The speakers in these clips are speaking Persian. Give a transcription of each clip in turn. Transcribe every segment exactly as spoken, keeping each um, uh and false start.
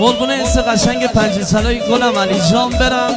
قربون حس قشنگ پنج سالای گلم علی جان برم.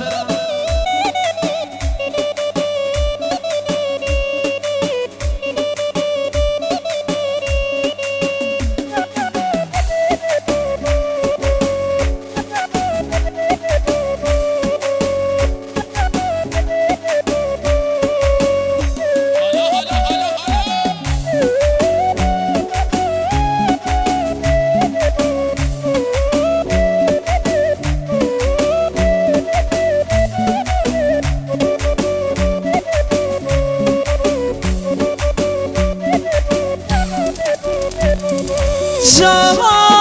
جان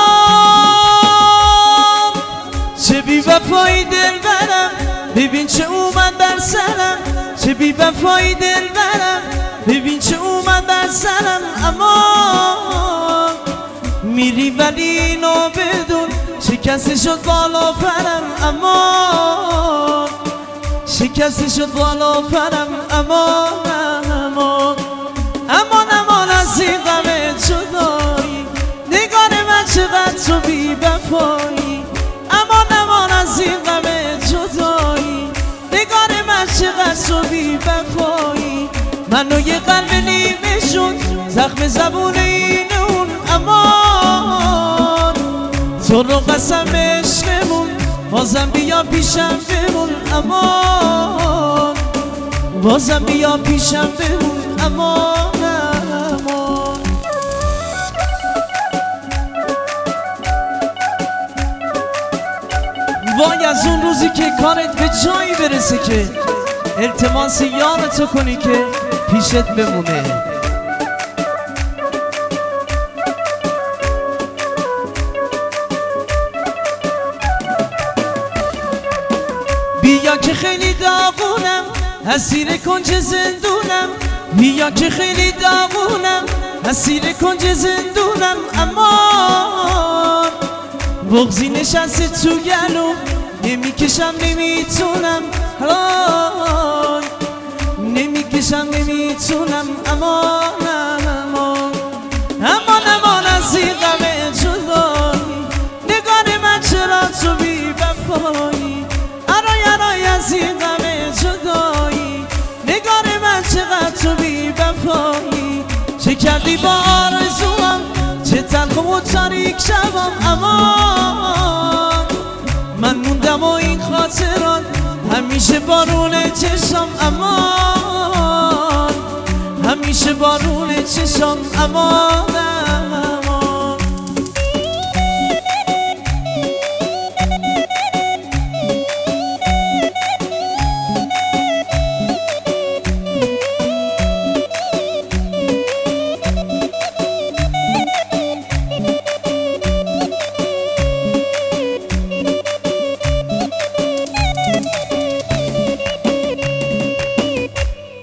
چه بی وفایی دل برم، ببین چه اومد در سرم. چه بی وفایی دل برم، ببین چه اومد در سرم. اما میری ولی اینو بدون شکسته شد بالا پرم. اما شکسته شد بالا پرم. اما اما امان امان از این غم جدایی، نگار من چقدر تو بی وفایی. امان امان از این غم جدایی، نگار من چقدر تو بی وفایی. منو یه قلب نیمه شد زخم زبون این اون. امان تو رو قسم عشقمون بازم بیا پیشم بمون. امان بازم بیا پیشم بمون. امان امان وای از اون روزی که کارت به جایی برسه که التماس یارتو کنی که پیشت بمونه. بیا که خیلی داغونم، اسیر کنج زندونم. بیا که خیلی داغونم، اسیر کنج زندونم. اما بغضی نشسته تو گلو، نمیکشم نمیتونم. نمیکشم نمیتونم. امان امان امان امان از این غم جدایی، نگار من چرا تو بی وفایی. ارای ارای از این غم جدایی، نگار من چقدر تو بی وفایی. چه کردی با آرزوام، چه تلخ و تاریک شبم. امان من موندم و این خاطرات همیشه بارون چشم. امان همیشه بارون چشم. امان